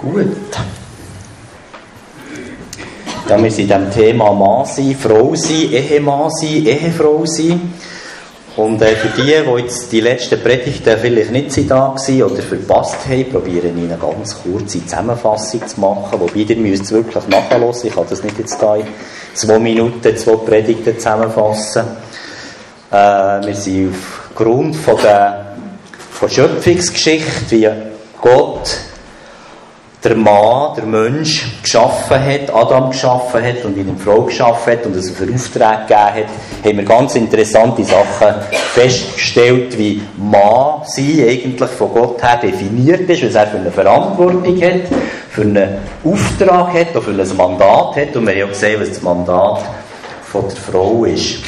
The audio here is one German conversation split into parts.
Gut. Ja, wir sind in dem Thema Mann sein, Frau sein, Ehemann sein, Ehefrau sein. Und für die jetzt die letzten Predigten vielleicht nicht da waren oder verpasst haben, probiere ich eine ganz kurze Zusammenfassung zu machen. Wobei, ihr müsst es wirklich nachhören. Ich kann das nicht jetzt da in 2 Minuten 2 Predigten zusammenfassen. Wir sind aufgrund von Schöpfungsgeschichte, wie Gott der Mann, der Mensch geschaffen hat, Adam geschaffen hat und ihn eine Frau geschaffen hat und es für Aufträge gegeben hat, haben wir ganz interessante Sachen festgestellt, wie Mann sein eigentlich von Gott her definiert ist, was er für eine Verantwortung hat, für einen Auftrag hat oder für ein Mandat hat. Und wir haben ja gesehen, was das Mandat von der Frau ist.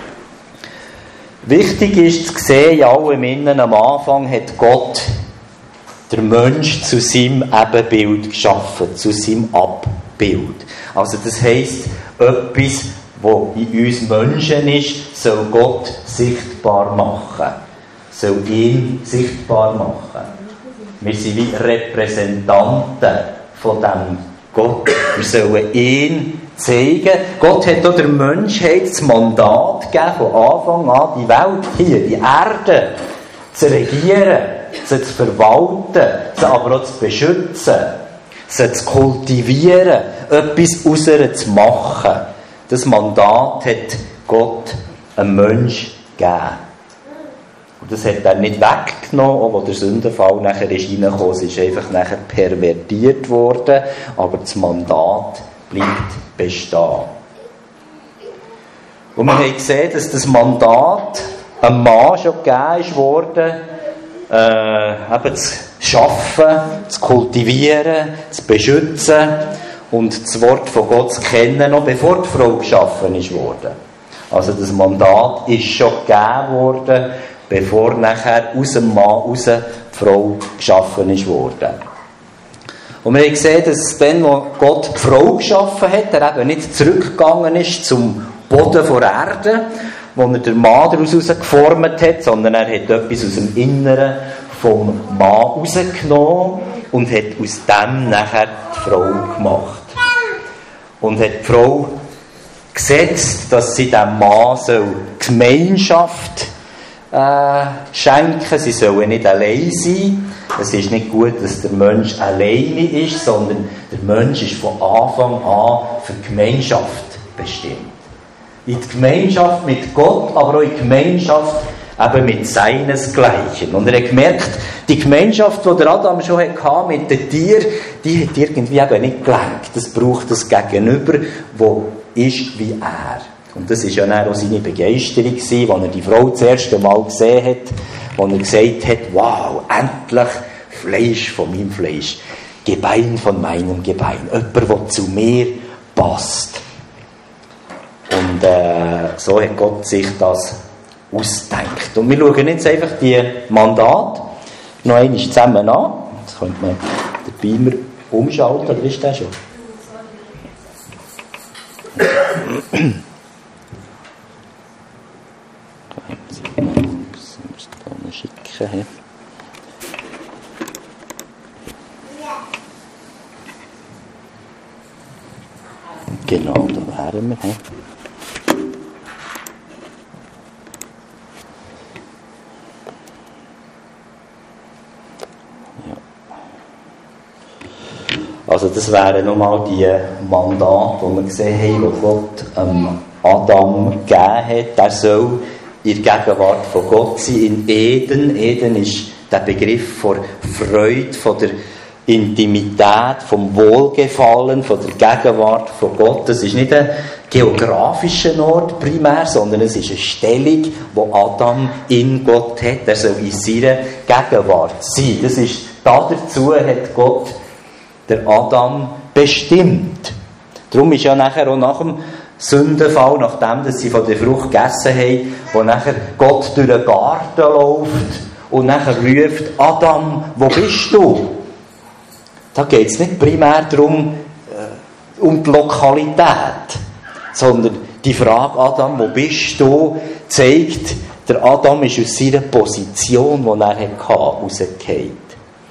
Wichtig ist zu sehen, in allem Innen, am Anfang hat Gott der Mensch zu seinem Ebenbild geschaffen, zu seinem Abbild. Also das heisst, etwas, was in uns Menschen ist, soll Gott sichtbar machen. Soll ihn sichtbar machen. Wir sind wie Repräsentanten von dem Gott. Wir sollen ihn zeigen. Gott hat auch der Menschheit das Mandat gegeben, von Anfang an die Welt hier, die Erde, zu regieren, sie zu verwalten, sie aber auch zu beschützen, sie zu kultivieren, etwas aus ihr zu machen. Das Mandat hat Gott einem Mensch gegeben. Und das hat er nicht weggenommen, auch als der Sündenfall nachher ist reingekommen. Es ist einfach nachher pervertiert worden, aber das Mandat bleibt bestehen. Und wir haben gesehen, dass das Mandat einem Mann schon gegeben wurde, eben zu schaffen, zu kultivieren, zu beschützen und das Wort von Gott zu kennen, noch bevor die Frau geschaffen ist worden. Also das Mandat ist schon gegeben worden, bevor nachher aus dem Mann raus die Frau geschaffen ist worden. Und wir haben gesehen, dass dann, wo Gott die Frau geschaffen hat, er eben nicht zurückgegangen ist zum Boden der Erde, wo er den Mann daraus geformt hat, sondern er hat etwas aus dem Inneren vom Mann rausgenommen und hat aus dem nachher die Frau gemacht. Und hat die Frau gesetzt, dass sie dem Mann Gemeinschaft schenken. Sie sollen nicht allein sein. Es ist nicht gut, dass der Mensch alleine ist, sondern der Mensch ist von Anfang an für die Gemeinschaft bestimmt. In die Gemeinschaft mit Gott, aber auch in die Gemeinschaft eben mit seinesgleichen. Und er hat gemerkt, die Gemeinschaft, die der Adam schon hatte mit den Tieren, die hat irgendwie eben nicht gelangt. Das braucht das Gegenüber, das ist wie er. Und das war ja dann auch seine Begeisterung, als er die Frau das erste Mal gesehen hat, wo er gesagt hat, wow, endlich Fleisch von meinem Fleisch, Gebein von meinem Gebein. Jemand, der zu mir passt. Und so hat Gott sich das ausgedacht. Und wir schauen jetzt einfach die Mandate noch einmal zusammen an. Jetzt könnte man den Beamer umschalten, oder ist der schon? Schicken. Genau, da wären wir. Also das wären nochmal die Mandate, die wir gesehen haben, die Gott Adam gegeben hat. Er soll in der Gegenwart von Gott sein. In Eden. Eden ist der Begriff von Freude, von der Intimität, vom Wohlgefallen, von der Gegenwart von Gott. Das ist nicht ein geografischer Ort primär, sondern es ist eine Stellung, die Adam in Gott hat. Er soll in seiner Gegenwart sein. Das ist, dazu hat Gott der Adam bestimmt. Darum ist ja nachher auch nach dem Sündenfall, nachdem dass sie von der Frucht gegessen haben, wo nachher Gott durch den Garten läuft und nachher ruft, Adam, wo bist du? Da geht es nicht primär darum, um die Lokalität, sondern die Frage, Adam, wo bist du, zeigt, der Adam ist aus seiner Position, die er hatte, rausgefallen.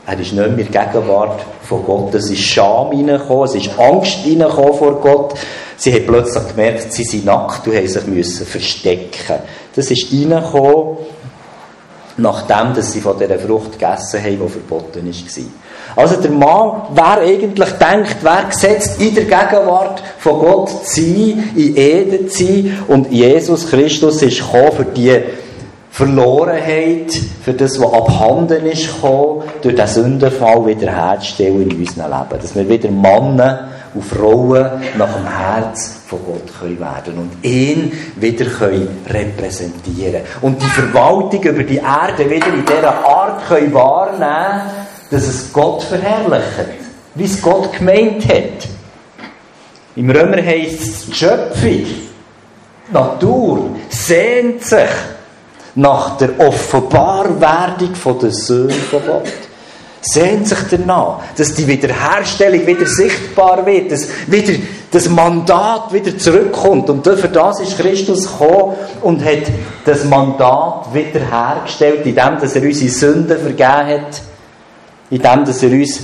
Er ist nicht mehr in der Gegenwart von Gott. Es ist Scham reingekommen, es ist Angst reingekommen vor Gott. Sie haben plötzlich gemerkt, sie sind nackt und mussten sich verstecken. Das ist reingekommen, nachdem dass sie von dieser Frucht gegessen haben, die verboten war. Also der Mann, wer eigentlich denkt, wer gesetzt in der Gegenwart von Gott zu sein, in Eden zu sein, und Jesus Christus ist gekommen für die Verlorenheit, für das, was abhanden ist gekommen, durch den Sündenfall wiederherzustellen in unserem Leben. Dass wir wieder Männer und Frauen nach dem Herz von Gott können werden und ihn wieder können repräsentieren. Und die Verwaltung über die Erde wieder in dieser Art können wahrnehmen, dass es Gott verherrlicht, wie es Gott gemeint hat. Im Römer heisst es, die Schöpfung, die Natur, sehnt sich nach der Offenbarwerdung der Söhne von Gott. Sehnt sich danach, dass die Wiederherstellung wieder sichtbar wird, dass wieder das Mandat wieder zurückkommt. Und für das ist Christus gekommen und hat das Mandat wiederhergestellt, indem dass er unsere Sünden vergeben hat, indem dass er uns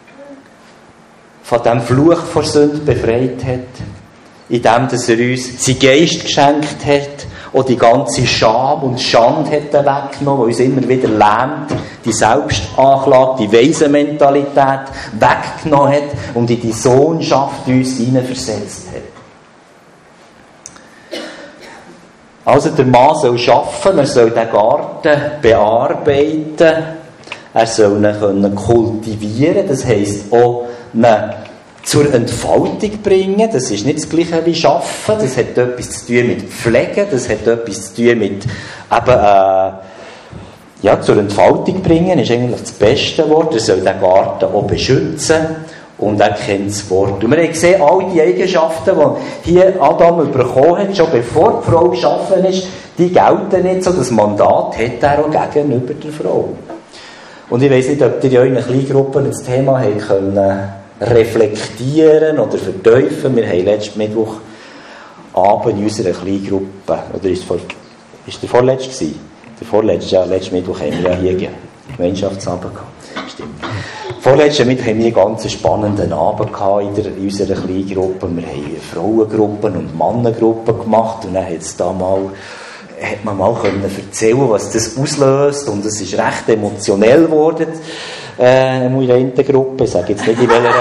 von dem Fluch vor Sünde befreit hat, indem dass er uns seinen Geist geschenkt hat und die ganze Scham und Schande hat weggenommen, die uns immer wieder lähmt, die Selbstanklage, die Waisenmentalität weggenommen hat und in die Sohnschaft uns hineinversetzt hat. Also der Mann soll arbeiten, er soll den Garten bearbeiten, er soll ihn kultivieren, das heisst auch ihn zur Entfaltung bringen. Das ist nicht das Gleiche wie Arbeiten, das hat etwas zu tun mit Pflegen, das hat etwas zu tun mit zur Entfaltung bringen, ist eigentlich das beste Wort. Er soll den Garten auch beschützen und er kennt das Wort. Und wir haben gesehen, all die Eigenschaften, die hier Adam bekommen hat, schon bevor die Frau geschaffen ist, die gelten nicht so. Das Mandat hat er auch gegenüber der Frau. Und ich weiss nicht, ob ihr in euren Kleingruppen das Thema habt können reflektieren oder vertiefen. Wir haben letzten Mittwochabend in unserer Kleingruppe, oder ist der vorletzte gewesen? Der vorletzte, ja, letzten Mittwoch haben wir ja hier Gemeinschaftsabend gehabt. Stimmt. Vorletzten Mittwoch haben wir einen ganz spannenden Abend gehabt in unserer Kleingruppe. Wir haben Frauengruppen und Mannengruppen gemacht und dann hat man mal erzählen, was das auslöst, und es ist recht emotionell geworden in der einen Gruppe. Ich sage jetzt nicht in welcher.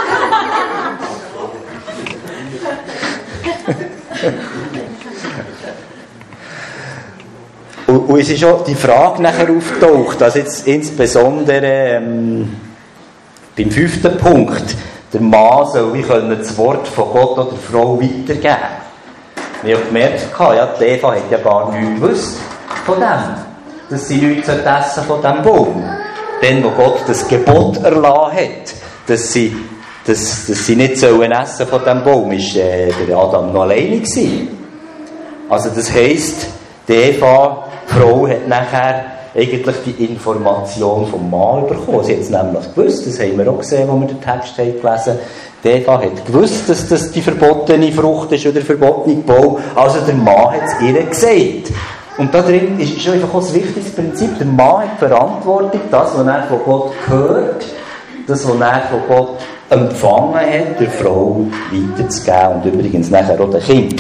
Und es ist auch die Frage nachher auftaucht, dass jetzt insbesondere beim 5. Punkt der Mann soll wie können das Wort von Gott oder der Frau weitergeben. Wir haben gemerkt, die Eva hat ja gar nichts gewusst von dem, dass sie nichts essen von diesem Baum. Dann, wo Gott das Gebot erlassen hat, dass sie nicht essen von diesem Baum, ist der Adam noch alleine gewesen. Also das heisst, die Eva, die Frau, hat nachher eigentlich die Information vom Mann bekommen. Sie hat es nämlich gewusst, das haben wir auch gesehen, als wir den Text haben gelesen. Die Eva hat gewusst, dass das die verbotene Frucht ist oder der verbotene Baum. Also der Mann hat es ihr gesagt. Und da drin ist einfach auch das wichtigste Prinzip. Der Mann hat die Verantwortung, das, was er von Gott hört, das, was er von Gott empfangen hat, der Frau weiterzugeben und übrigens nachher auch den Kind.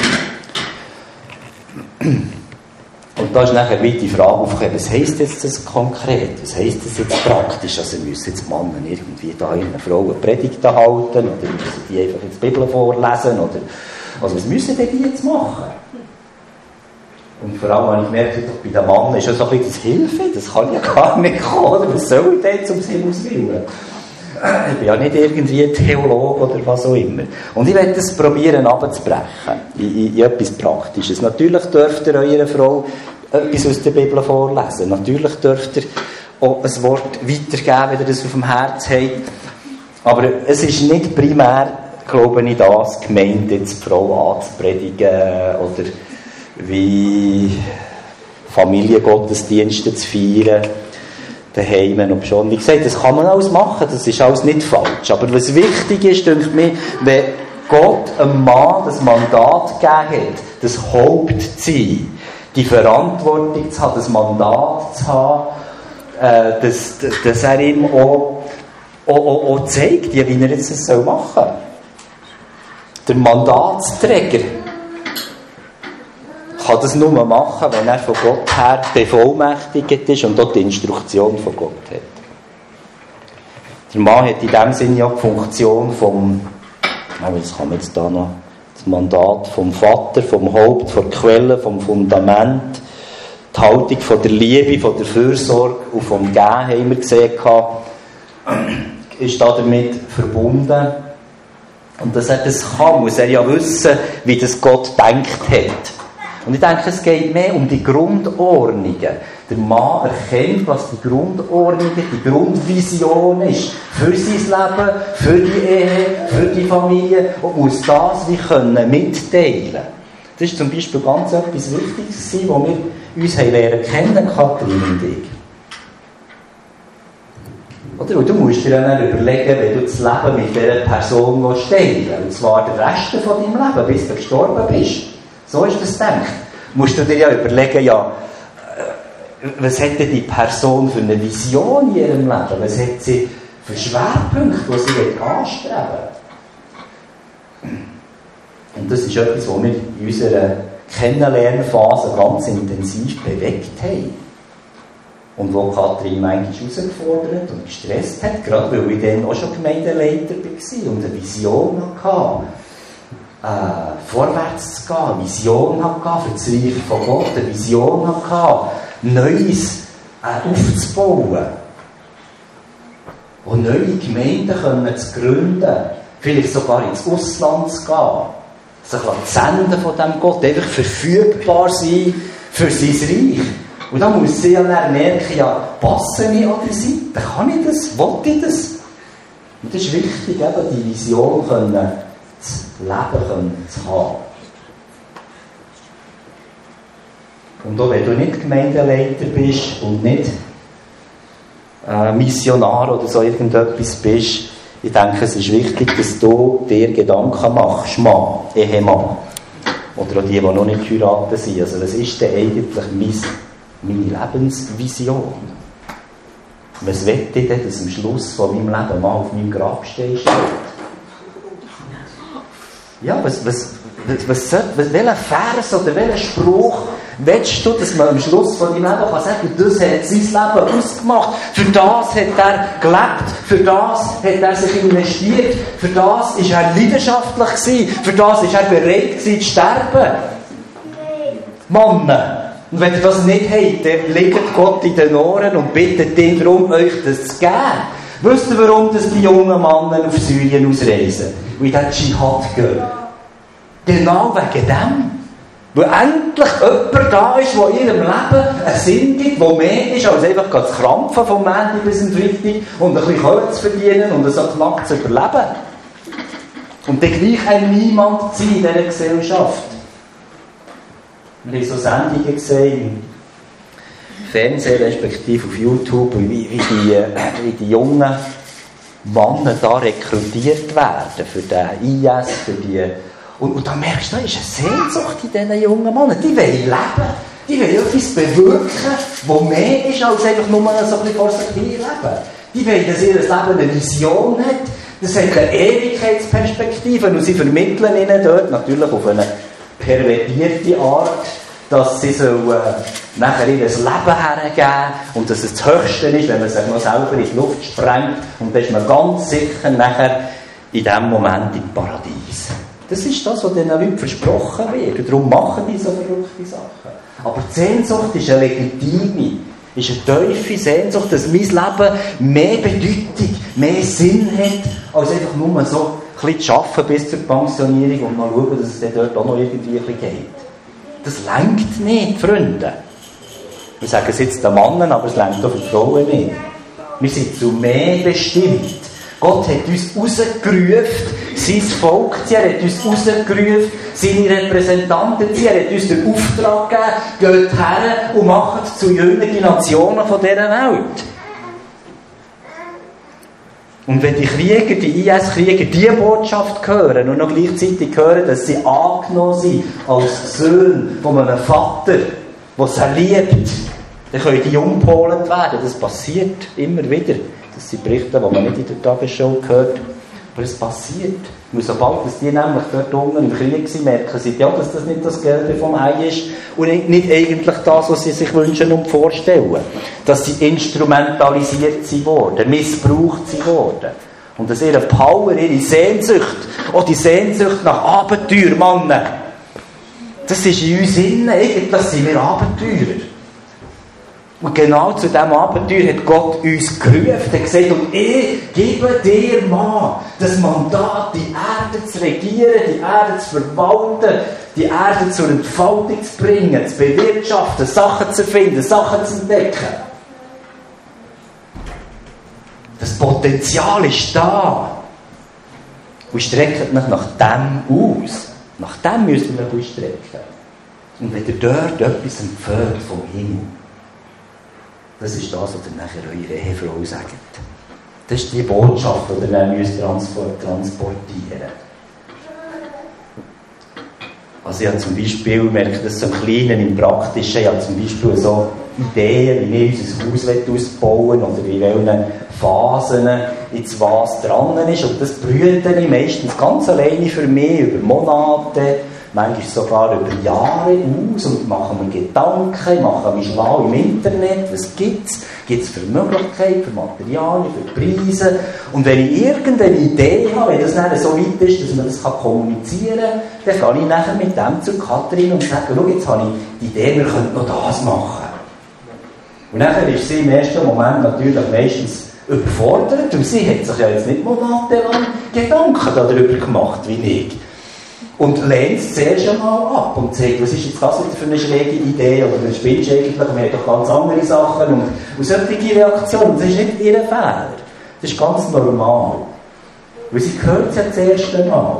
Und da ist nachher wieder die Frage aufgekommen, was heisst jetzt das konkret? Was heisst das jetzt praktisch? Also müssen jetzt Männer irgendwie da ihren Frauen Predigten halten oder müssen die einfach jetzt die Bibel vorlesen? Oder, also was müssen denn die jetzt machen? Und vor allem habe ich gemerkt, bei den Männern ist ja so ein bisschen das Hilfe, das kann ja gar nicht kommen. Was soll ich denn zum Himmels Willen? Ich bin ja nicht irgendwie ein Theologe oder was auch immer. Und ich werde das probieren abzubrechen in etwas Praktisches. Natürlich dürft ihr eurer Frau etwas aus der Bibel vorlesen. Natürlich dürft ihr auch ein Wort weitergeben, wenn ihr das auf dem Herz habt. Aber es ist nicht primär, glaube ich, das gemeint, jetzt die Frau anzupredigen oder wie Familiengottesdienste zu feiern. Daheim und schon. Wie gesagt, das kann man alles machen, das ist alles nicht falsch. Aber was wichtig ist, denke ich mir, wenn Gott einem Mann das Mandat gegeben hat, das Haupt zu sein, die Verantwortung zu haben, das Mandat zu haben, dass er ihm auch zeigt, wie er jetzt das machen soll. Der Mandatsträger kann das nur machen, wenn er von Gott her bevollmächtigt ist und dort die Instruktion von Gott hat. Der Mann hat in dem Sinne ja die Funktion vom, was kann man jetzt da noch, das Mandat vom Vater, vom Haupt, von der Quelle, vom Fundament, die Haltung von der Liebe, von der Fürsorge und vom Geben, haben wir gesehen, ist damit verbunden. Und dass er das kann, muss er ja wissen, wie das Gott gedacht hat. Und ich denke, es geht mehr um die Grundordnungen. Der Mann erkennt, was die Grundordnung, die Grundvision ist. Für sein Leben, für die Ehe, für die Familie. Und muss das wie können mitteilen. Das ist zum Beispiel ganz etwas Wichtiges, was wir uns lernen kennen, Kathrin und ich. Oder? Und du musst dir dann überlegen, wenn du das Leben mit dieser Person teilen willst, und zwar den Rest von deinem Leben, bis du gestorben bist. So ist das gedacht. Musst du dir ja überlegen, was hat denn die Person für eine Vision in ihrem Leben? Was hat sie für Schwerpunkte, die sie anstreben will? Und das ist etwas, was wir in unserer Kennenlernphase ganz intensiv bewegt haben. Und wo Kathrin manchmal herausgefordert und gestresst hat, gerade weil ich dann auch schon Gemeindeleiter war und eine Vision hatte, vorwärts zu gehen, eine Vision hatte für das Reich von Gott, eine Vision hatte, Neues aufzubauen und neue Gemeinden zu gründen, vielleicht sogar ins Ausland zu gehen, sich zu senden von diesem Gott, einfach verfügbar sein für sein Reich. Und dann muss sie ja dann merken, passe ich an die Seite? Kann ich das? Will ich das? Und das ist wichtig, eben die Vision zu leben zu haben. Und auch wenn du nicht Gemeindeleiter bist und nicht Missionar oder so irgendetwas bist, ich denke, es ist wichtig, dass du dir Gedanken machst, Mann, Ehemann. Oder auch die noch nicht geheiratet sind. Also was ist denn eigentlich meine Lebensvision? Was möchte ich denn, dass am Schluss von meinem Leben mal auf meinem Grabstein steht? Ja, welchen Vers oder welchen Spruch willst du, dass man am Schluss von deinem Leben kann sagen, das hat sein Leben ausgemacht, für das hat er gelebt, für das hat er sich investiert, für das war er leidenschaftlich gewesen, für das war er bereit gewesen zu sterben. Männer! Und wenn ihr das nicht habt, dann liegt Gott in den Ohren und bittet ihn darum, euch das zu geben. Wisst ihr, warum dass die jungen Männer auf Syrien ausreisen? Weil der Dschihad gehen. Genau wegen dem. Weil endlich jemand da ist, der in ihrem Leben einen Sinn gibt, der mehr ist, als einfach zu krampfen vom Montag bis zum Freitag und ein bisschen Kohle zu verdienen und so knapp zu überleben. Und dann gleich ein Niemand sein in dieser Gesellschaft. Wir haben so Sendungen gesehen, im Fernsehen, respektive auf YouTube, wie die jungen Männer da rekrutiert werden für den IS, für die. Und dann merkst du, da ist eine Sehnsucht in diesen jungen Männern. Die wollen leben, die wollen etwas bewirken, das mehr ist als einfach nur so ein bisschen vor sich hin leben. Die wollen, dass ihr Leben eine Vision hat, das hat eine Ewigkeitsperspektive und sie vermitteln ihnen dort natürlich auf eine pervertierte Art, dass sie nachher ihr Leben hergeben und dass es das Höchste ist, wenn man sich noch selber in die Luft sprengt und dann ist man ganz sicher nachher in diesem Moment im Paradies. Das ist das, was diesen Leuten versprochen wird. Und darum machen die so verrückte Sachen. Aber die Sehnsucht ist eine legitime, ist eine tiefe Sehnsucht, dass mein Leben mehr Bedeutung, mehr Sinn hat, als einfach nur so ein bisschen zu arbeiten bis zur Pensionierung und mal schauen, dass es dann dort auch noch irgendwie ein bisschen geht. Das reicht nicht, Freunde. Ich sage es jetzt den Männern, aber es reicht auch für die Frauen nicht. Wir sind zu mehr bestimmt. Gott hat uns rausgerufen, sein Volk, er hat uns rausgerufen, seine Repräsentanten, er hat uns den Auftrag gegeben, geht her und macht zu jüngeren Nationen von dieser Welt. Und wenn die Krieger, die IS-Krieger, diese Botschaft hören und noch gleichzeitig hören, dass sie angenommen sind als Söhne von einem Vater, der sie liebt, dann können die umgepolt werden. Das passiert immer wieder. Das sind Berichte, die man nicht in der Tagesschau hört. Aber es passiert. Und sobald dass die nämlich dort unten im Krieg sind, merken sie, ja, dass das nicht das Gelbe vom Ei ist und nicht eigentlich das, was sie sich wünschen und vorstellen. Dass sie instrumentalisiert sind worden, missbraucht sind worden. Und dass ihre Power, ihre Sehnsucht, auch die Sehnsucht nach Abenteuer, Mann, das ist in uns innen. Eigentlich sind wir Abenteurer. Und genau zu diesem Abenteuer hat Gott uns gerufen. Er hat gesagt, und ich gebe dir, Mann, das Mandat, die Erde zu regieren, die Erde zu verwalten, die Erde zur Entfaltung zu bringen, zu bewirtschaften, Sachen zu finden, Sachen zu entdecken. Das Potenzial ist da. Und streckt mich nach dem aus. Nach dem müssen wir uns strecken. Und wenn ihr dort etwas empfehlt vom Himmel, das ist das, was ihr nachher eure Ehefrau sagt. Das ist die Botschaft, die ihr dann transportieren. Also ich habe zum Beispiel, merke das so im Kleinen, im Praktischen, ich habe zum Beispiel so Ideen, wie ich unser Haus ausbauen oder in welchen Phasen jetzt was dran ist. Und das brüte ich meistens ganz alleine für mich, über Monate, manchmal sogar über Jahre aus und mache mir Gedanken, mache mich schlau im Internet, was gibt es? Gibt es für Möglichkeiten, für Materialien, für Preise? Und wenn ich irgendeine Idee habe, wenn das dann so weit ist, dass man das kommunizieren kann, dann kann ich nachher mit dem zu Katrin und sage, schau, jetzt habe ich die Idee, wir könnten noch das machen. Und nachher ist sie im ersten Moment natürlich meistens überfordert, und sie hat sich ja jetzt nicht monatelang Gedanken darüber gemacht, wie ich. Und lehnt es zuerst einmal ab und sagt, was ist jetzt das wieder für eine schräge Idee, oder was spielst du eigentlich, wir haben doch ganz andere Sachen. Und solche Reaktionen, das ist nicht ihr Fehler. Das ist ganz normal. Weil sie gehört es ja das erste Mal.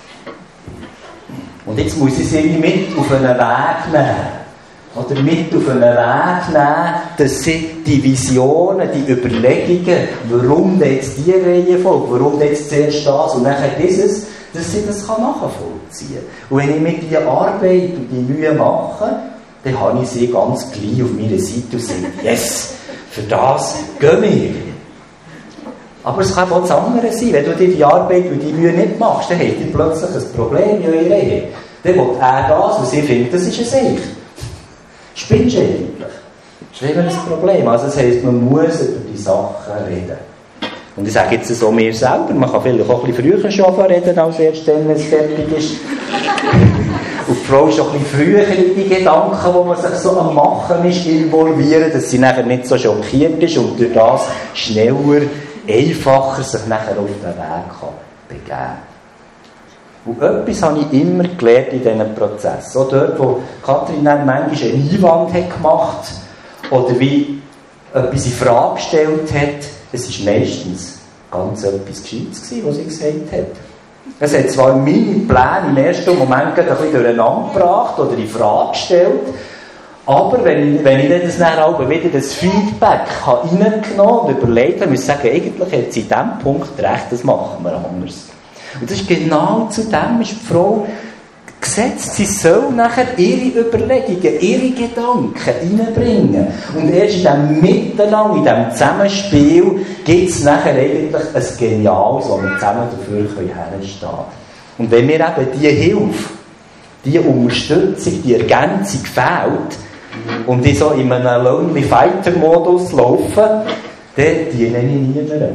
Und jetzt muss ich sie mit auf einen Weg nehmen. Oder mit auf einen Weg nehmen, dass sie die Visionen, die Überlegungen, warum jetzt die Reihenfolge, warum jetzt zuerst das und nachher dieses, dass sie das nachvollziehen kann. Und wenn ich mit dieser Arbeit und die Mühe mache, dann habe ich sie ganz gleich auf meiner Seite und sage, yes, für das gehen wir. Aber es kann auch das andere sein. Wenn du dir die Arbeit und die Mühe nicht machst, dann hat er plötzlich ein Problem in eurer Ehe. Dann will er das, was sie findet, das ist ein Seich. Spinnst du eigentlich? Das ist eben ein Problem. Also das heisst, man muss über die Sachen reden. Und ich sage jetzt so mir selber, man kann vielleicht auch ein bisschen früher schon reden, als erst dann, wenn es fertig ist. Und die Frau ist auch ein bisschen früher in die Gedanken, die man sich so am Machen ist, involvieren, dass sie nachher nicht so schockiert ist und durch das schneller, einfacher sich nachher auf den Weg kann begeben. Und etwas habe ich immer gelernt in diesem Prozess. Auch dort, wo Katrin dann manchmal einen Einwand hat gemacht oder wie etwas in Frage gestellt hat, es war meistens ganz etwas Gescheites, was sie gesagt hat. Es hat zwar meine Pläne im ersten Moment ein bisschen durcheinander gebracht oder in Frage gestellt, aber wenn ich das dann auch wieder das Feedback reingenommen und überlegt habe, muss ich sagen, eigentlich hat sie in diesem Punkt recht, das machen wir anders. Und das ist genau zu dem ist die Frau gesetzt. Sie soll nachher ihre Überlegungen, ihre Gedanken reinbringen. Und erst in diesem Miteinander, in diesem Zusammenspiel, gibt es nachher eigentlich ein Geniales, wo wir zusammen dafür herstehen können. Und wenn mir eben diese Hilfe, diese Unterstützung, die Ergänzung fehlt und ich so in einem Lonely Fighter-Modus laufe, dann diene ich niemandem.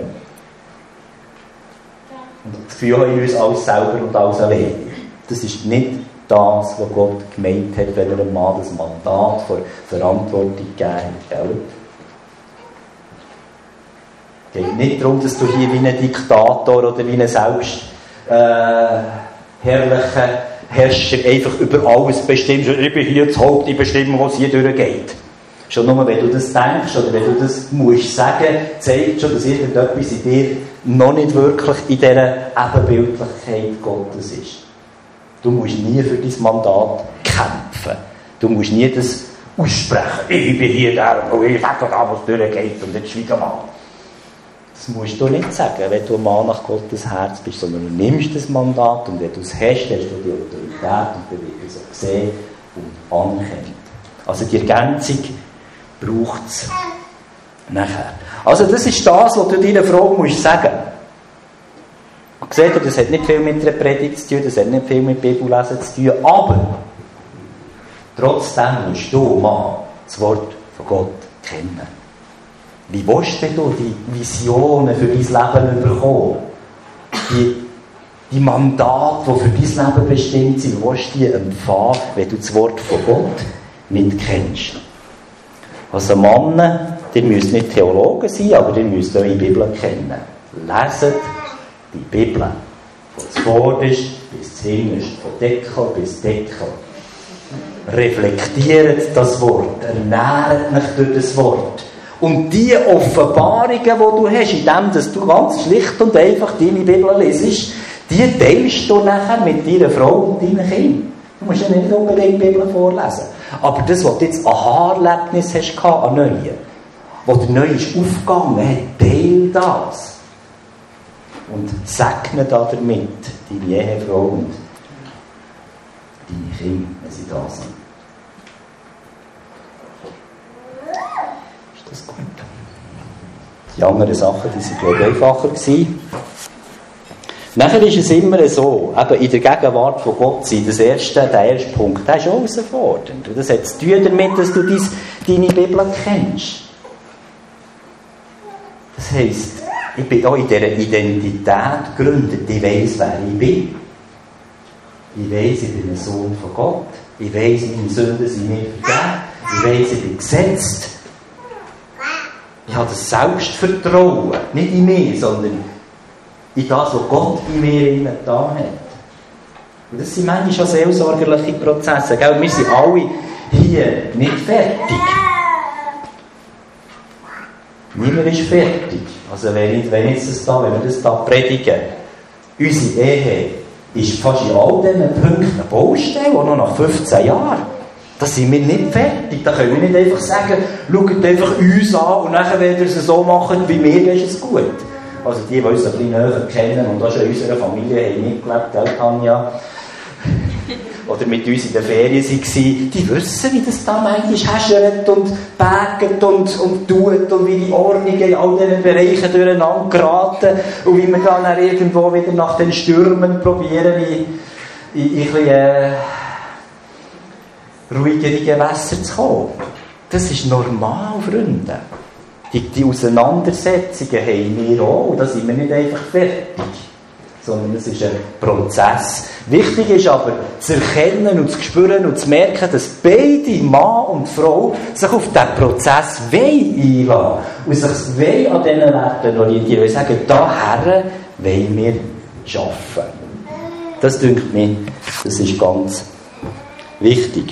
Und das Gefühl habe ich uns alles selber und alles alleine. Das ist nicht das, was Gott gemeint hat, wenn er einem Mann das Mandat für Verantwortung gegeben hat. Es geht nicht darum, dass du hier wie ein Diktator oder wie ein herrlicher Herrscher einfach über alles bestimmst. Ich bin hier das Haupt, ich bestimme, was hier durchgeht. Schon nur, wenn du das denkst oder wenn du das musst sagen, zeigt schon, dass irgendetwas in dir noch nicht wirklich in dieser Ebenbildlichkeit Gottes ist. Du musst nie für dein Mandat kämpfen. Du musst nie das aussprechen. Ich bin hier der und ich sage da, was durchgeht und jetzt schweige mal. Das musst du nicht sagen, wenn du ein Mann nach Gottes Herz bist, sondern du nimmst das Mandat und wenn du es hast, hast du die Autorität und dann wird es auch gesehen und anerkannt. Also die Ergänzung, braucht es nachher. Also das ist das, was du deiner Frau musst sagen. Und seht ihr, das hat nicht viel mit einer Predigt zu tun, das hat nicht viel mit Bibellesen zu tun, aber trotzdem musst du, Mann, das Wort von Gott kennen. Wie willst du die Visionen für dein Leben bekommen? Die Mandate, die für dein Leben bestimmt sind, wie willst du die empfangen, wenn du das Wort von Gott nicht kennst? Also Männer, ihr müsst nicht Theologen sein, aber ihr müsst eure Bibel kennen. Leset die Bibel. Von zuvorderst bis zuhinterst, von Deckel bis Deckel. Reflektiert das Wort, ernährt mich durch das Wort. Und die Offenbarungen, die du hast, indem du ganz schlicht und einfach deine Bibel lesest, die teilst du nachher mit deiner Frau und deinen Kindern. Du musst ja nicht unbedingt die Bibel vorlesen. Aber das, was du jetzt ein Aha-Erlebnis hast, an Neuen, wo der Neue ist aufgegangen hat, teil das. Und segne damit deine Ehefrau und deine Kinder, wenn sie da sind. Ist das gut? Die anderen Sachen, die waren, glaube ich, einfacher gewesen. Nachher ist es immer so, eben in der Gegenwart von Gott sein, der erste Punkt, der ist auch herausfordernd. Und das hat zu tun damit, dass du deine Bibel kennst. Das heisst, ich bin auch in dieser Identität gegründet. Ich weiss, wer ich bin. Ich weiss, ich bin ein Sohn von Gott. Ich weiss, meine Sünden sind mir vergeben. Ich weiss, ich bin gesetzt. Ich habe das Selbstvertrauen, nicht in mich, sondern in das, was Gott in mir getan hat. Und das sind manchmal schon seelsorgerliche Prozesse. Gell? Wir sind alle hier nicht fertig. Niemand ist fertig. Also wenn wir das da predigen, unsere Ehe ist fast in all diesen Punkten eine Baustelle, auch noch nach 15 Jahren. Da sind wir nicht fertig. Da können wir nicht einfach sagen, schaut einfach uns an und nachher, wenn ihr es so macht wie wir, dann ist es gut. Also die uns ein bisschen näher kennen und auch schon in unserer Familie haben mitgelebt, gell, Tanja? Oder mit uns in der Ferien waren, die wissen, wie das da manchmal häschert und bägt und tut und wie die Ordnungen in all diesen Bereichen durcheinander geraten und wie wir dann irgendwo wieder nach den Stürmen probieren, in ein bisschen ruhigere Gewässer zu kommen. Das ist normal, Freunde. Die Auseinandersetzungen haben wir auch, da sind wir nicht einfach fertig, sondern es ist ein Prozess. Wichtig ist aber, zu erkennen und zu spüren und zu merken, dass beide, Mann und Frau, sich auf diesen Prozess einlassen und sich an diesen Werten orientieren und sagen, daher wollen wir arbeiten. Das denkt mir, das ist ganz wichtig.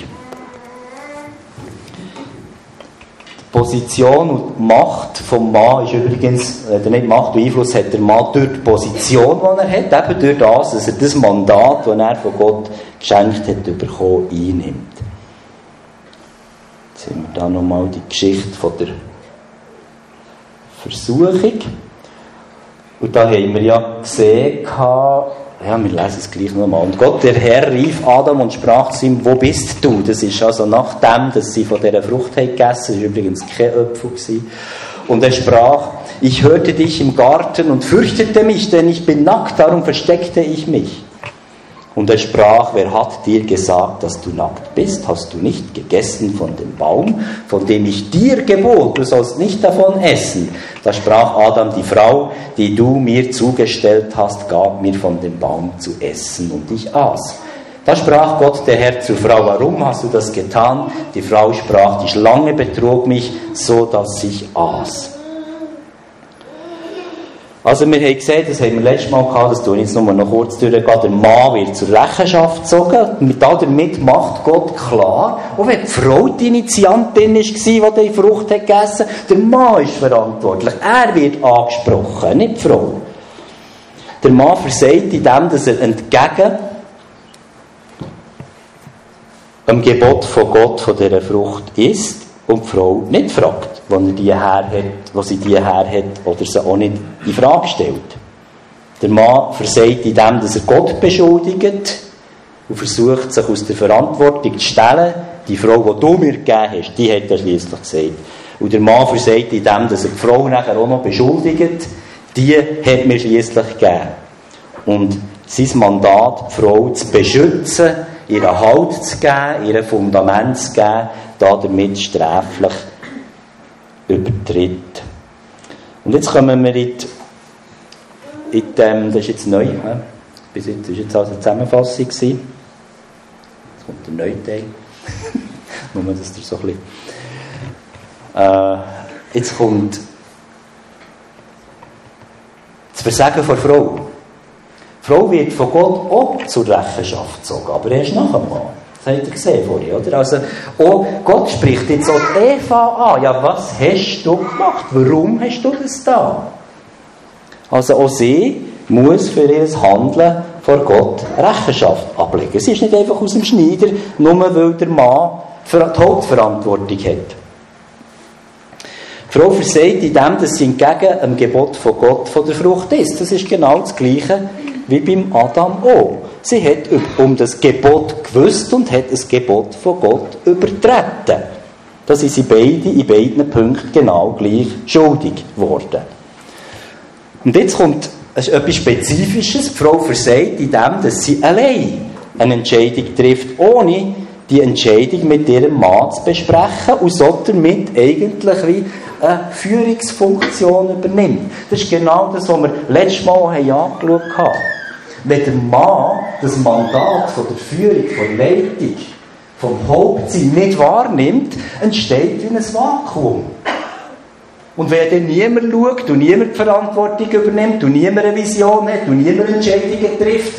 Position und Macht vom Mann ist übrigens, nicht Macht und Einfluss hat der Mann durch die Position, die er hat, eben durch das, dass er das Mandat, das er von Gott geschenkt hat, bekommen, einnimmt. Jetzt haben wir da nochmal die Geschichte von der Versuchung. Und da haben wir ja gesehen, ja, wir lesen es gleich nochmal. Und Gott, der Herr, rief Adam und sprach zu ihm, wo bist du? Das ist also nachdem, dass sie von dieser Frucht haben gegessen, das war übrigens kein Apfel gewesen. Und er sprach, ich hörte dich im Garten und fürchtete mich, denn ich bin nackt, darum versteckte ich mich. Und er sprach, wer hat dir gesagt, dass du nackt bist? Hast du nicht gegessen von dem Baum, von dem ich dir gebot, du sollst nicht davon essen? Da sprach Adam, die Frau, die du mir zugestellt hast, gab mir von dem Baum zu essen, und ich aß. Da sprach Gott, der Herr, zur Frau, warum hast du das getan? Die Frau sprach, die Schlange betrog mich, so dass ich aß. Also wir haben gesehen, das haben wir letztes Mal gehabt, das tue ich jetzt nur noch kurz durchgehen, der Mann wird zur Rechenschaft gezogen, damit macht Gott klar, auch wenn die Frau die Initiantin war, die Frucht hat gegessen, der Mann ist verantwortlich, er wird angesprochen, nicht die Frau. Der Mann versagt in dem, dass er entgegen dem Gebot von Gott von dieser Frucht isst und die Frau nicht fragt, wo sie die her hat oder sie auch nicht in Frage stellt. Der Mann versagt in dem, dass er Gott beschuldigt und versucht, sich aus der Verantwortung zu stellen, die Frau, die du mir gegeben hast, die hat er schliesslich gesagt. Und der Mann versagt in dem, dass er die Frau nachher auch noch beschuldigt, die hat mir schliesslich gegeben. Und sein Mandat, die Frau zu beschützen, ihren Halt zu geben, ihr Fundament zu geben, damit sträflich übertritt. Und jetzt kommen wir in dem, das ist jetzt neu, bis jetzt war jetzt also eine Zusammenfassung gewesen. Jetzt kommt der neue Teil. Nur, dass der so ein bisschen... jetzt kommt das Versagen von Frau. Die Frau wird von Gott auch zur Rechenschaft gezogen, aber erst nach dem Mann. Das habt ihr gesehen vorhin, oder? Also, auch Gott spricht jetzt auch Eva an. Ja, was hast du gemacht? Warum hast du das da? Also auch sie muss für ihr Handeln vor Gott Rechenschaft ablegen. Sie ist nicht einfach aus dem Schneider, nur weil der Mann die Hauptverantwortung hat. Die Frau versagt in dem, dass sie entgegen dem Gebot von Gott von der Frucht isst. Das ist genau das Gleiche wie beim Adam auch. Sie hat um das Gebot gewusst und hat das Gebot von Gott übertreten. Da sind sie beide in beiden Punkten genau gleich schuldig geworden. Und jetzt kommt etwas Spezifisches. Die Frau versagt in dem, dass sie allein eine Entscheidung trifft, ohne die Entscheidung mit ihrem Mann zu besprechen und so damit eigentlich wie eine Führungsfunktion übernimmt. Das ist genau das, was wir letztes Mal angeschaut haben. Wenn der Mann das Mandat von der Führung, von der Leitung, vom Hauptsein nicht wahrnimmt, entsteht wie ein Vakuum. Und wenn dann niemand schaut und niemand die Verantwortung übernimmt und niemand eine Vision hat und niemand Entscheidungen trifft,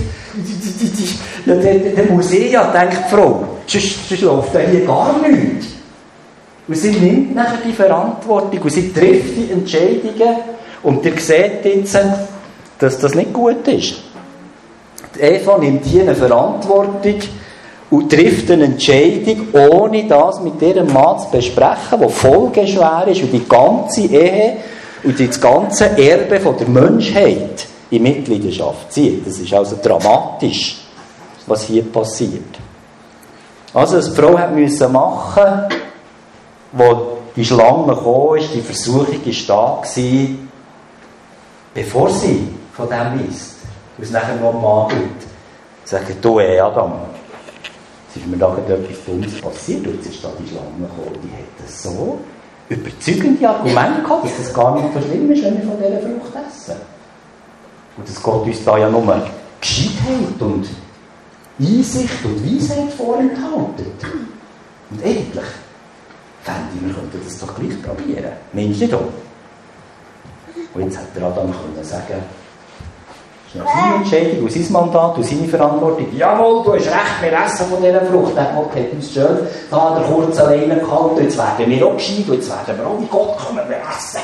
dann muss ich ja, denkt die Frau, sonst läuft da hier gar nichts. Und sie nimmt nachher die Verantwortung und sie trifft die Entscheidungen und ihr seht jetzt, dass das nicht gut ist. Die Eva nimmt hier eine Verantwortung und trifft eine Entscheidung, ohne das mit ihrem Mann zu besprechen, die folgeschwer ist und die ganze Ehe und das ganze Erbe von der Menschheit in Mitleidenschaft zieht. Das ist also dramatisch, was hier passiert. Also, was die Frau musste machen, wo die Schlange gekommen ist, die Versuchung war da gewesen, bevor sie von dem isst, und es nachher noch mal gibt, sagen, du Adam, es ist mir da etwas Dummes passiert, und jetzt ist da die Schlange gekommen, die hat so überzeugende Argumente gehabt, dass das gar nicht so schlimm ist, wenn wir von dieser Frucht essen. Und dass Gott uns da ja nur Gescheitheit und Einsicht und Weisheit vorenthalten. Und eigentlich fände ich, wir könnten das doch gleich probieren. Meinst du doch? Und jetzt hätte der Adam können sagen, das ist seine Entscheidung und sein Mandat und seine Verantwortung. Jawohl, du hast recht, wir essen von dieser Frucht. Der Gott hat uns schön da an der kurzen Leine gehalten. Jetzt werden wir auch gescheit und jetzt werden wir auch wie Gott kommen, wir essen.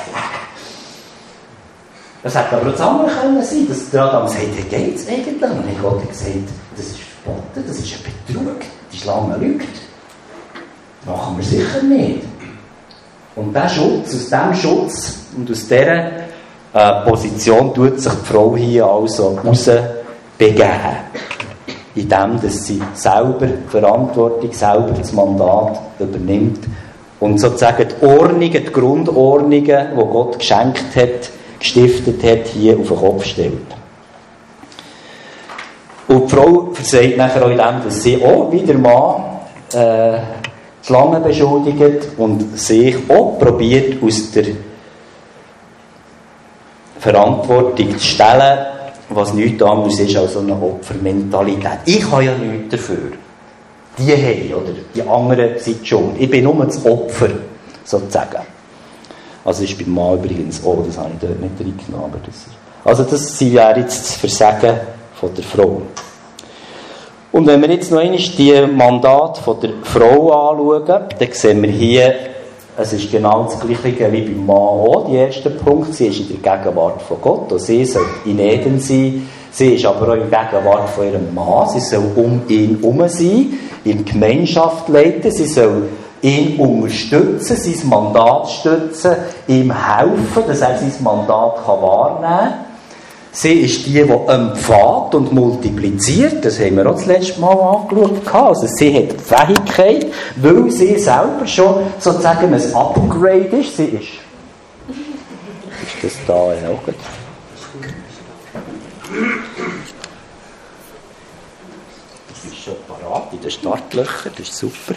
Das hätte aber auch das andere können sein, dass der Adam sagt, wie geht es eigentlich? Und dann hat Gott gesagt, das ist verboten, das ist ein Betrug, die Schlange lügt. Das machen wir sicher nicht. Und aus diesem Schutz und aus dieser Position tut sich die Frau hier also rausbegeben. Indem, dass sie selber die Verantwortung, selber das Mandat übernimmt und sozusagen die Ordnungen, die Grundordnungen, die Gott geschenkt hat, gestiftet hat, hier auf den Kopf stellt. Und die Frau versagt nachher auch in dem, dass sie auch wie der Mann die Schlange beschuldigt und sich auch probiert, aus der Verantwortung zu stellen, was nichts anderes ist als eine Opfermentalität. Ich habe ja nichts dafür. Die haben, oder die anderen sind schon. Ich bin nur das Opfer, sozusagen. Also ist beim Mann übrigens auch, das habe ich dort nicht reingenommen. Aber das wäre jetzt das Versagen von der Frau. Und wenn wir jetzt noch einmal die Mandate von der Frau anschauen, dann sehen wir hier, es ist genau das Gleiche wie beim Mann auch, der erste Punkt. Sie ist in der Gegenwart von Gott und sie soll in Eden sein. Sie ist aber auch in der Gegenwart von ihrem Mann. Sie soll um ihn herum sein, in Gemeinschaft leiten. Sie soll ihn unterstützen, sein Mandat stützen, ihm helfen, dass er sein Mandat wahrnehmen kann. Sie ist die empfängt und multipliziert. Das haben wir auch das letzte Mal angeschaut. Also sie hat die Fähigkeit, weil sie selber schon sozusagen ein Upgrade ist. Sie ist das da auch gut? Das ist schon parat in den Startlöchern. Das ist super.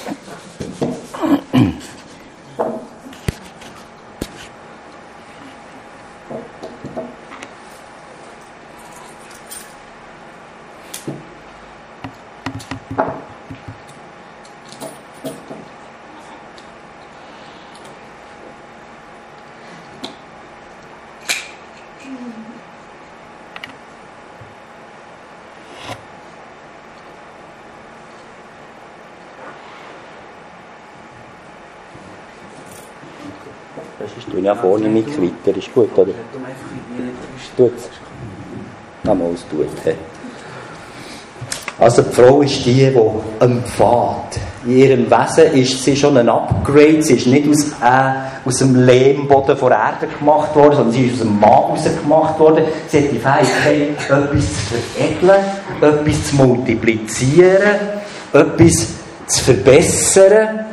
Ja, vorne nicht weiter, ist gut, oder? Tut's? Einmal es tut. Also die Frau ist die empfängt. In ihrem Wesen ist sie schon ein Upgrade. Sie ist nicht aus dem Lehmboden von der Erde gemacht worden, sondern sie ist aus dem Mann rausgemacht worden. Sie hat die Fähigkeit, etwas zu veredeln, etwas zu multiplizieren, etwas zu verbessern.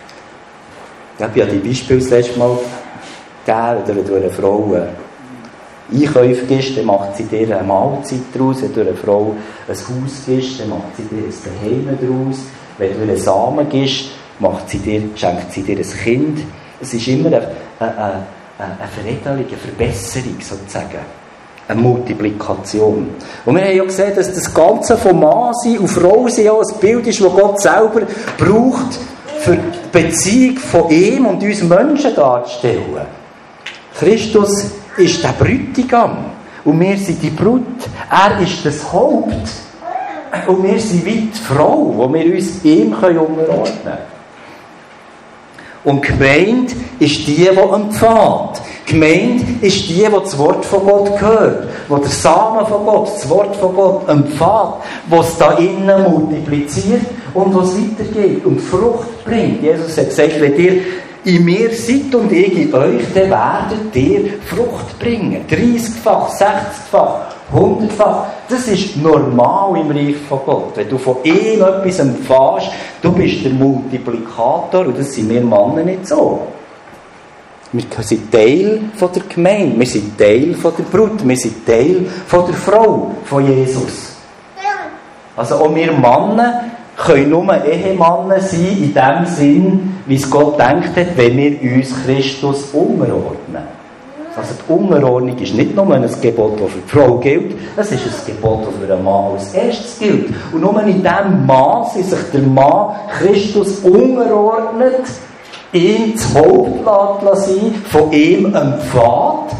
Ich habe ja die Beispiele das letzte Mal gegeben, wenn du einer Frau Einkäufe gibst, dann macht sie dir eine Mahlzeit daraus. Wenn du einer Frau ein Haus gibst, dann macht sie dir ein Zuhause daraus. Wenn du einen Samen gibst, schenkt sie dir ein Kind. Es ist immer eine Veredelung, eine Verbesserung sozusagen. Eine Multiplikation. Und wir haben ja gesehen, dass das Ganze von Mann sein und Frau sein auch ein Bild ist, das Gott selber braucht, für die Beziehung von ihm und uns Menschen darzustellen. Christus ist der Bräutigam und wir sind die Brut. Er ist das Haupt und wir sind wie die Frau, wo wir uns ihm unterordnen können. Und die Gemeinde ist die empfängt. Die Gemeinde ist die das Wort von Gott hört, die der Samen von Gott, das Wort von Gott empfängt, was es da innen multipliziert und was weitergeht und Frucht bringt. Jesus hat gesagt, wenn ihr in mir seid und ich in euch, dann werdet ihr Frucht bringen. 30-fach, 60-fach, 100-fach. Das ist normal im Reich von Gott. Wenn du von ihm etwas empfängst, du bist der Multiplikator und das sind wir Männer nicht so. Wir sind Teil von der Gemeinde, wir sind Teil von der Brut, wir sind Teil von der Frau von Jesus. Also auch wir Männer können nur Ehemänner sein, in dem Sinn, wie es Gott denkt hat, wenn wir uns Christus unterordnen. Also die Unterordnung ist nicht nur ein Gebot, das für die Frau gilt, es ist ein Gebot, das für einen Mann als erstes gilt. Und nur in dem Maß, wie sich der Mann Christus unterordnet, ihn das Haupt sein, von ihm empfängt,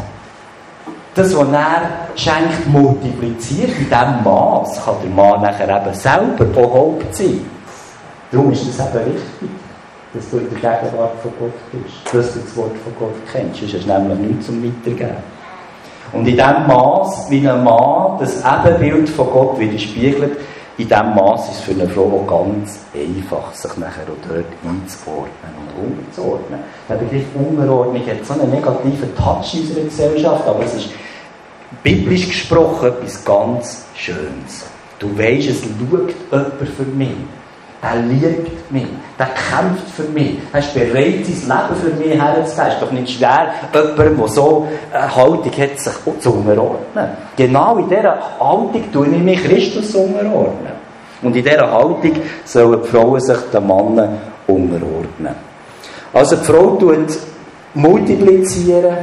das, was er schenkt, multipliziert, in diesem Maß kann der Mann nachher eben selber auch Haupt sein. Darum ist das eben wichtig, dass du in der Gegenwart von Gott bist, dass du das Wort von Gott kennst. Sonst ist nämlich nichts zum Weitergeben. Und in dem Maß, wie ein Mann das Ebenbild von Gott widerspiegelt, in diesem Maß ist es für eine Frau auch ganz einfach, sich nachher auch dort einzuordnen und unterzuordnen. Der Begriff Unterordnung hat so einen negativen Touch in unserer Gesellschaft, aber es ist biblisch gesprochen etwas ganz Schönes. Du weisst, es schaut jemand für mich. Der liebt mich, der kämpft für mich, er ist bereit, sein Leben für mich herzugeben. Es ist doch nicht schwer, jemandem, der so eine Haltung hat, sich zu unterordnen. Genau in dieser Haltung tue ich mich Christus unterordnen. Und in dieser Haltung sollen die Frauen sich den Männern unterordnen. Also die Frau tut multiplizieren,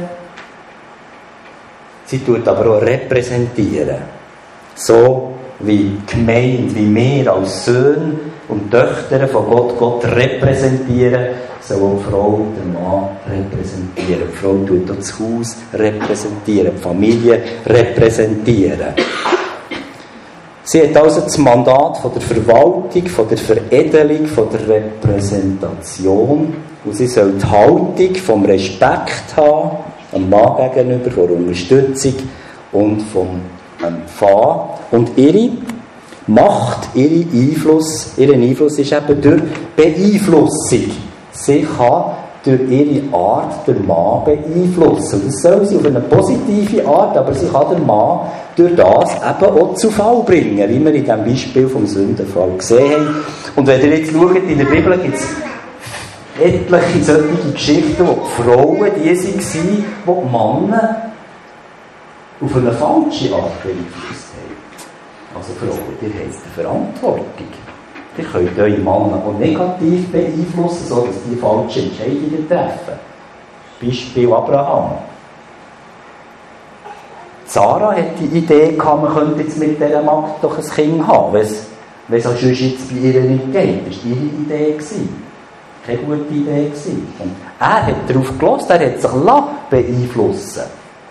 sie tut aber auch repräsentieren. So wie die Gemeinde, wie wir als Söhne und Töchter von Gott repräsentieren, soll die Frau den Mann repräsentieren. Die Frau tut auch das Haus repräsentieren, die Familie repräsentieren. Sie hat also das Mandat von der Verwaltung, von der Veredelung, von der Repräsentation. Und sie soll die Haltung vom Respekt haben, dem Mann gegenüber, von der Unterstützung und vom Empfang. Und ihre Macht, ihren Einfluss ist eben durch Beeinflussung. Sie kann durch ihre Art den Mann beeinflussen. Das soll sie auf eine positive Art, aber sie kann den Mann durch das eben auch zu Fall bringen, wie wir in diesem Beispiel vom Sündenfall gesehen haben. Und wenn ihr jetzt schaut, in der Bibel gibt es etliche solche Geschichten, wo die Frauen die waren, die Männer auf eine falsche Art beeinflusst haben. Also Frauen, ihr habt eine Verantwortung. Ihr könnt eure Männer auch negativ beeinflussen, sodass die falsche Entscheidungen treffen. Beispiel Abraham. Sarah hat die Idee gehabt, man könnte jetzt mit dieser Magd doch ein Kind haben, wenn es sonst jetzt bei ihr nicht geht. Das war ihre Idee. Keine gute Idee. Und er hat darauf gehört, er hat sich beeinflussen.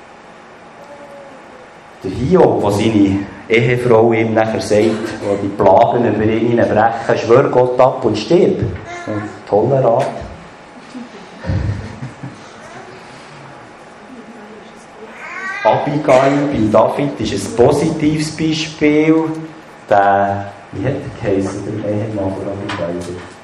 Der Hiob, der seine Ehefrau ihm nachher sagt, wo die Plagen über ihn brechen, schwör Gott ab und stirb. Ein toller Rat. Abigail bei David ist ein positives Beispiel. Wie hat der geheißen, der Ehemann von Abigail?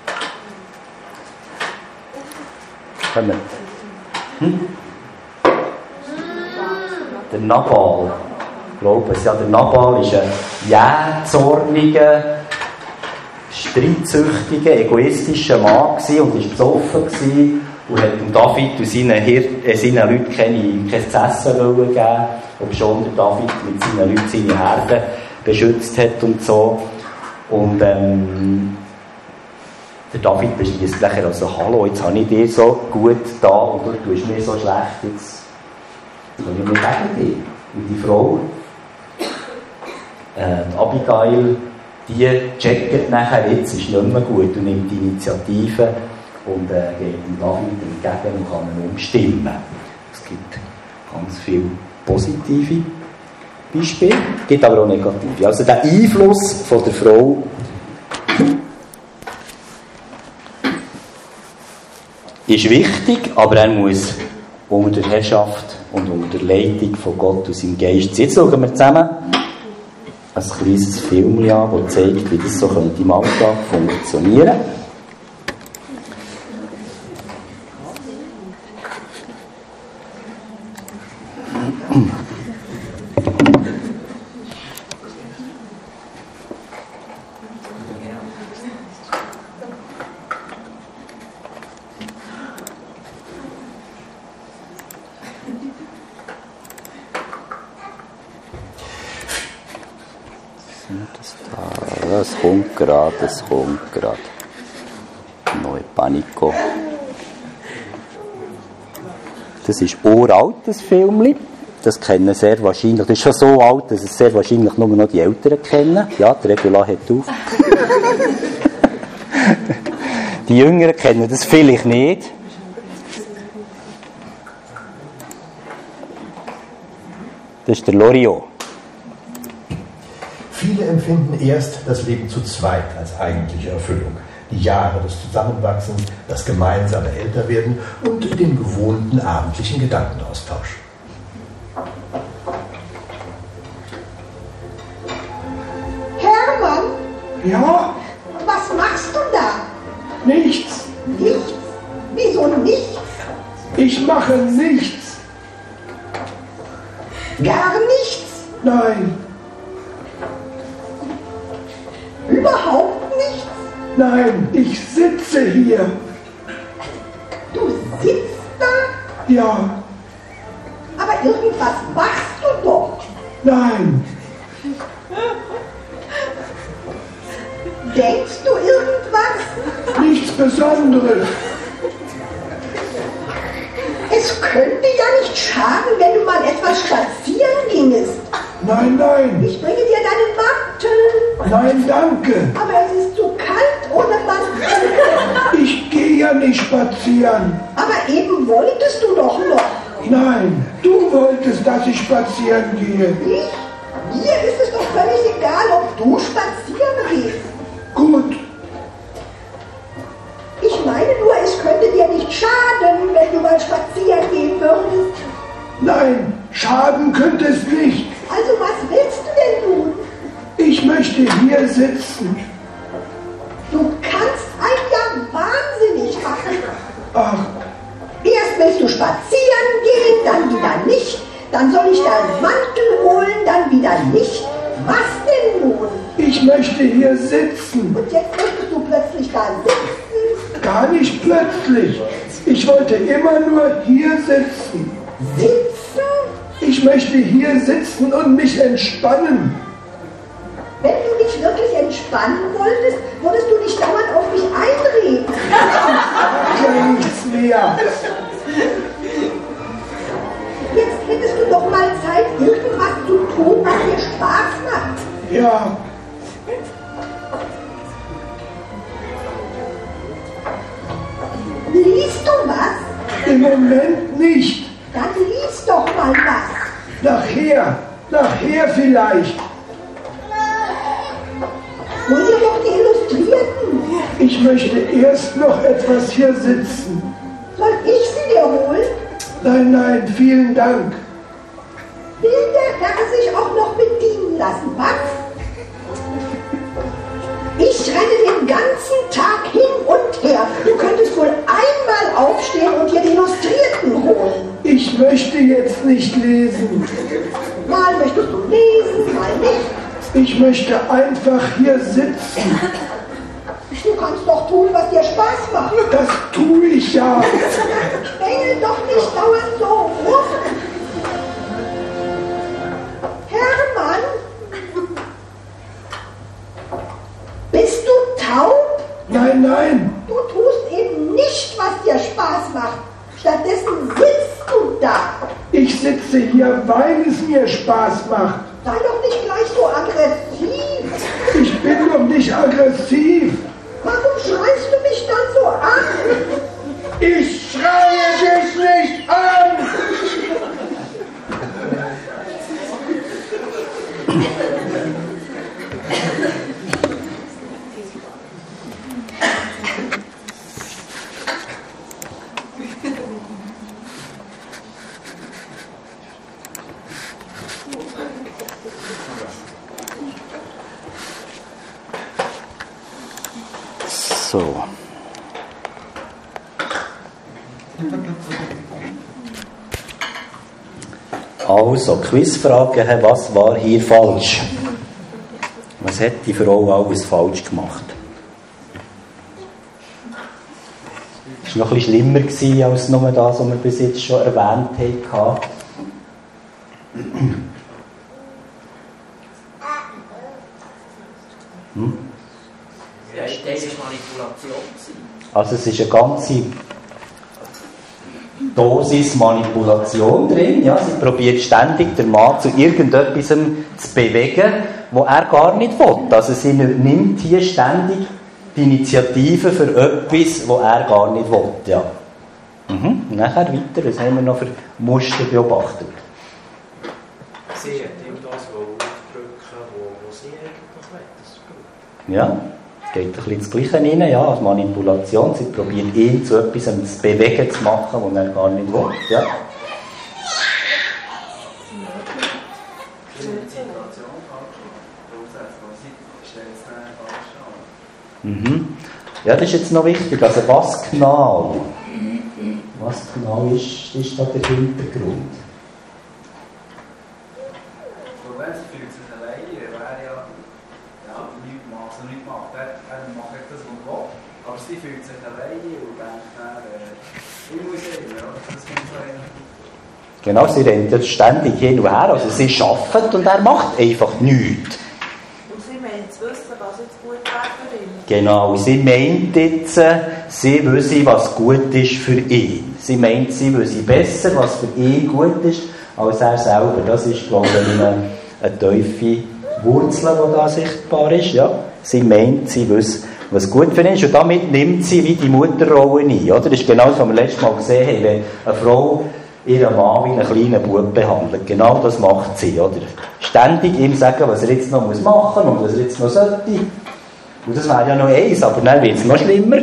Der Nabal. Ich glaube es. Ja, der Nabal war ein jähzorniger, streitsüchtiger, egoistischer Mann und war besoffen und hat dem David und seinen Leuten kein Essen geben, obschon der David mit seinen Leuten seine Herden beschützt hat und so. Und der David beschließt nachher also, hallo, jetzt habe ich dir so gut da und du tust mir so schlecht, jetzt kann ich nicht gegen dich. Und die Frau, Abigail, die checkt nachher, jetzt ist nicht mehr gut und nimmt die Initiative und geht dem David entgegen und kann ihn umstimmen. Es gibt ganz viele positive Beispiele, es gibt aber auch negative. Also der Einfluss von der Frau ist wichtig, aber er muss unter der Herrschaft und unter der Leitung von Gott und seinem Geist sein. Jetzt schauen wir zusammen ein kleines Film an, das zeigt, wie das so im Alltag funktionieren könnte. Es kommt gerade. Neue Panico. Das ist uralt, das Filmchen. Das kennen sehr wahrscheinlich. Das ist schon so alt, dass es sehr wahrscheinlich nur noch die Älteren kennen. Ja, die Regula hat auf. Die Jüngeren kennen das vielleicht nicht. Das ist der Loriot. Viele empfinden erst das Leben zu zweit als eigentliche Erfüllung. Die Jahre des Zusammenwachsens, das gemeinsame Älterwerden und den gewohnten abendlichen Gedankenaustausch. Hermann? Ja? Was machst du da? Nichts. Nichts? Wieso nichts? Ich mache nichts. Gar nichts? Nein. Überhaupt nichts? Nein, ich sitze hier. Du sitzt da? Ja. Aber irgendwas machst du doch. Nein. Denkst du irgendwas? Nichts Besonderes. Es könnte ja nicht schaden, wenn du mal etwas spazieren gingest. Nein, nein. Ich bringe dir deinen Mantel. Nein, danke. Aber es ist zu kalt ohne Mantel. Ich gehe ja nicht spazieren. Aber eben wolltest du doch noch. Nein, du wolltest, dass ich spazieren gehe. Ich? Mir ist es doch völlig egal, ob du spazieren gehst. Gut. Ich meine nur, es könnte dir nicht schaden, wenn du mal spazieren gehen würdest. Nein, schaden könnte es nicht. Also was willst du denn tun? Ich möchte hier sitzen. Du kannst einen ja wahnsinnig machen. Ach, nicht. Dann soll ich deinen Mantel holen, dann wieder nicht. Was denn nun? Ich möchte hier sitzen. Und jetzt möchtest du plötzlich da sitzen? Gar nicht plötzlich. Ich wollte immer nur hier sitzen. Sitzen? Ich möchte hier sitzen und mich entspannen. Wenn du dich wirklich entspannen wolltest, würdest du nicht dauernd auf mich einreden. Ja, nichts mehr. Jetzt hättest du doch mal Zeit, irgendwas zu tun, was dir Spaß macht. Ja. Liest du was? Im Moment nicht. Dann lies doch mal was. Nachher vielleicht. Hol dir doch die Illustrierten. Ich möchte erst noch etwas hier sitzen. Soll ich sie dir holen? Nein, vielen Dank. Will der Herr sich auch noch bedienen lassen, was? Ich renne den ganzen Tag hin und her. Du könntest wohl einmal aufstehen und dir die Illustrierten holen. Ich möchte jetzt nicht lesen. Mal möchtest du lesen, mal nicht. Ich möchte einfach hier sitzen. Du kannst doch tun, was dir Spaß macht. Das tue ich ja. Quengel doch nicht dauernd so rum. Hermann? Bist du taub? Nein. Du tust eben nicht, was dir Spaß macht. Stattdessen sitzt du da. Ich sitze hier, weil es mir Spaß macht. Sei doch nicht gleich so aggressiv. Ich bin doch nicht aggressiv. Warum schreist du mich dann so an? Ich schreie dich nicht an! So. Also, Quizfrage, was war hier falsch? Was hat die Frau alles falsch gemacht? Das war noch ein bisschen schlimmer als nur das, was wir bis jetzt schon erwähnt haben. Das war Manipulation. Also es ist eine ganze Dosis Manipulation drin. Ja, sie probiert ständig den Mann zu irgendetwas zu bewegen, wo er gar nicht will. Also sie nimmt hier ständig die Initiative für etwas, wo er gar nicht will. Ja. Und nachher weiter, was haben wir noch für Muster beobachtet? Sie hat ihm das aufdrücken, wo sie eigentlich will. Das ist gut. Ja, es geht ein bisschen das Gleiche rein, ja, als Manipulation. Sie probiert ihn zu etwas zu bewegen, zu machen, was er gar nicht will. Ja. Ja, das ist jetzt noch wichtig. Also was genau ist da der Hintergrund? Wenn sie fühlt sich alleine, wäre ja nichts macht. Er macht das, was er will, aber sie fühlt sich alleine und denkt dann, ich muss eben, das kommt so hin. Genau, sie rennt jetzt ständig hin und her. Also sie arbeitet und er macht einfach nichts. Und sie meint zu wissen, was jetzt gut wäre für ihn. Genau, sie meint jetzt, sie wüsste, was gut ist für ihn. Sie meint, sie wüsste besser, was für ihn gut ist, als er selber. Das ist, glaube ich, eine tiefe Wurzel, die da sichtbar ist. Ja. Sie meint, sie wüsste, was gut für ihn ist. Und damit nimmt sie wie die Mutterrolle ein. Oder? Das ist genau das, was wir letztes Mal gesehen haben. Wenn eine Frau ihren Mann wie einen kleinen Bub behandelt. Genau das macht sie. Oder? Ständig ihm sagen, was er jetzt noch machen muss und was er jetzt noch sollte. Und das wäre ja noch eins, aber dann wird es noch schlimmer.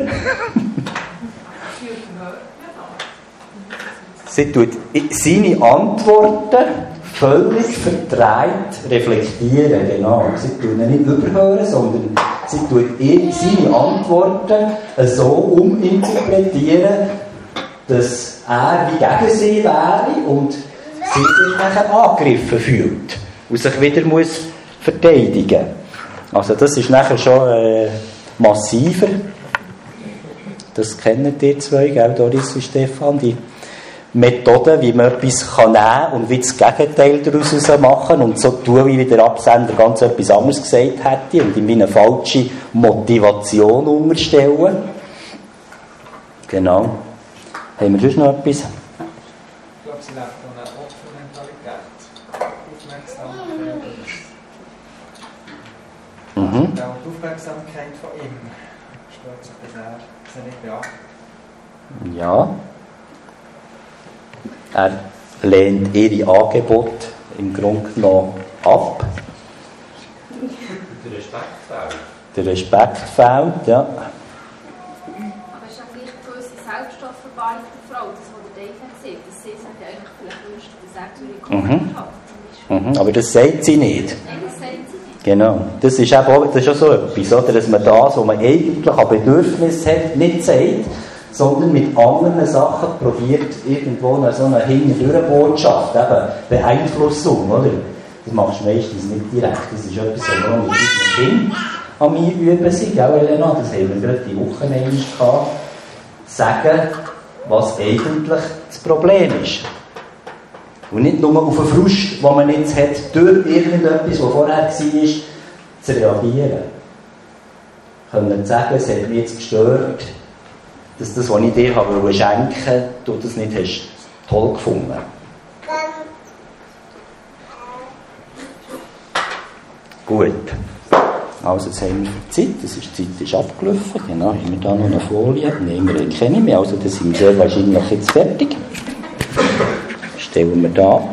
Sie tut seine Antworten völlig verdreht reflektieren. Genau. Sie tut ihn nicht überhören, sondern sie tut seine Antworten so uminterpretieren, dass er wie gegen sie wäre und sie sich nachher angegriffen fühlt und sich wieder muss verteidigen. Also das ist nachher schon massiver. Das kennen die zwei, gell, Doris und Stefan, die Methoden, wie man etwas nehmen kann und wie das Gegenteil daraus machen und so tun, wie der Absender ganz etwas anderes gesagt hätte und ihm eine falsche Motivation unterstellen. Genau. Haben wir sonst noch etwas? Ich glaube, sie lebt von einer Opfermentalität. Aufmerksamkeit. Mhm. Und auch die Aufmerksamkeit von ihm stört sich, dass er sie nicht beachtet. Ja. Er lehnt ihre Angebote im Grunde genommen ab. Der Respekt fehlt. Der Respekt fehlt, ja. Aber es ist ja gleich eine gewisse Selbstaufbewahrung der Frau, das, was der Dave hat gesagt, dass sie sich eigentlich vielleicht wünscht, dass er zu ihr kommt hat. Aber das sagt sie nicht. Nein, das sagt sie nicht. Genau. Das ist eben auch, das ist auch so etwas, oder? Dass man das, was man eigentlich an Bedürfnis hat, nicht sagt, sondern mit anderen Sachen probiert, irgendwo so eine Hinterdurch-Botschaft, eben Beeinflussung, oder? Das machst du meistens nicht direkt. Das ist etwas, was wir mit unseren Kindern an mir üben sind, gell, Elena? Das haben wir gerade die Woche gehabt. Sagen, was eigentlich das Problem ist. Und nicht nur auf einen Frust, den man jetzt hat, durch irgendetwas, was vorher war, zu reagieren. Können sagen, es hat mich jetzt gestört, dass das, was ich dir schenken wollte, du das nicht hast toll gefunden. Gut. Also jetzt haben wir Zeit, die Zeit ist abgelaufen. Genau, haben wir da noch eine Folie? Nein, wir keine mehr. Also das sind wir sehr wahrscheinlich jetzt fertig. Stellen wir da ab.